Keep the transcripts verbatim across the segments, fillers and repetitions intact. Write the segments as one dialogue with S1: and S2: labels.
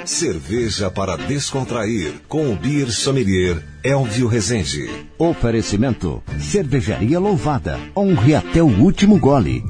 S1: Cerveja para descontrair, com o Beer Sommelier Elvio Rezende.
S2: Oferecimento: Cervejaria Louvada. Honre até o último gole.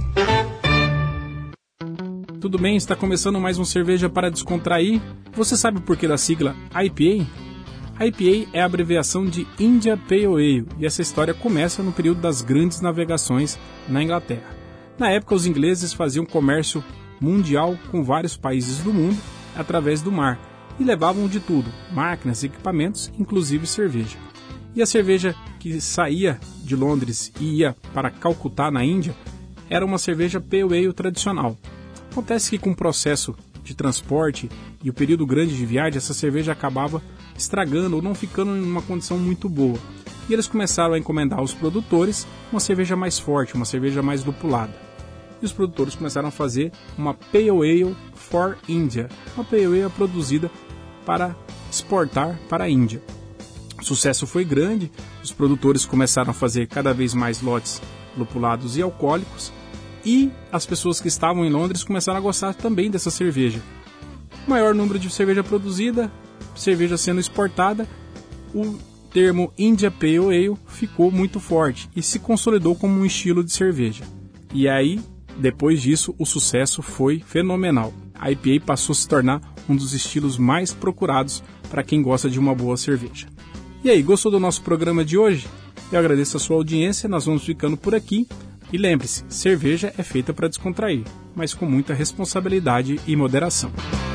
S3: Tudo bem? Está começando mais um Cerveja para Descontrair. Você sabe o porquê da sigla I P A? I P A é a abreviação de India Pale Ale, e essa história começa no período das grandes navegações na Inglaterra. Na época, os ingleses faziam comércio mundial com vários países do mundo através do mar e levavam de tudo, máquinas, equipamentos, inclusive cerveja. E a cerveja que saía de Londres e ia para Calcutá, na Índia, era uma cerveja Pale Ale tradicional. Acontece que com o processo de transporte e o período grande de viagem, essa cerveja acabava estragando ou não ficando em uma condição muito boa. E eles começaram a encomendar aos produtores uma cerveja mais forte, uma cerveja mais lupulada. E os produtores começaram a fazer uma Pale Ale for India, uma Pale Ale produzida para exportar para a Índia. O sucesso foi grande, os produtores começaram a fazer cada vez mais lotes lupulados e alcoólicos, e as pessoas que estavam em Londres começaram a gostar também dessa cerveja. O maior número de cerveja produzida, cerveja sendo exportada, o termo India Pale Ale ficou muito forte e se consolidou como um estilo de cerveja. E aí, depois disso, o sucesso foi fenomenal. A I P A passou a se tornar um dos estilos mais procurados para quem gosta de uma boa cerveja. E aí, gostou do nosso programa de hoje? Eu agradeço a sua audiência, nós vamos ficando por aqui. E lembre-se, cerveja é feita para descontrair, mas com muita responsabilidade e moderação.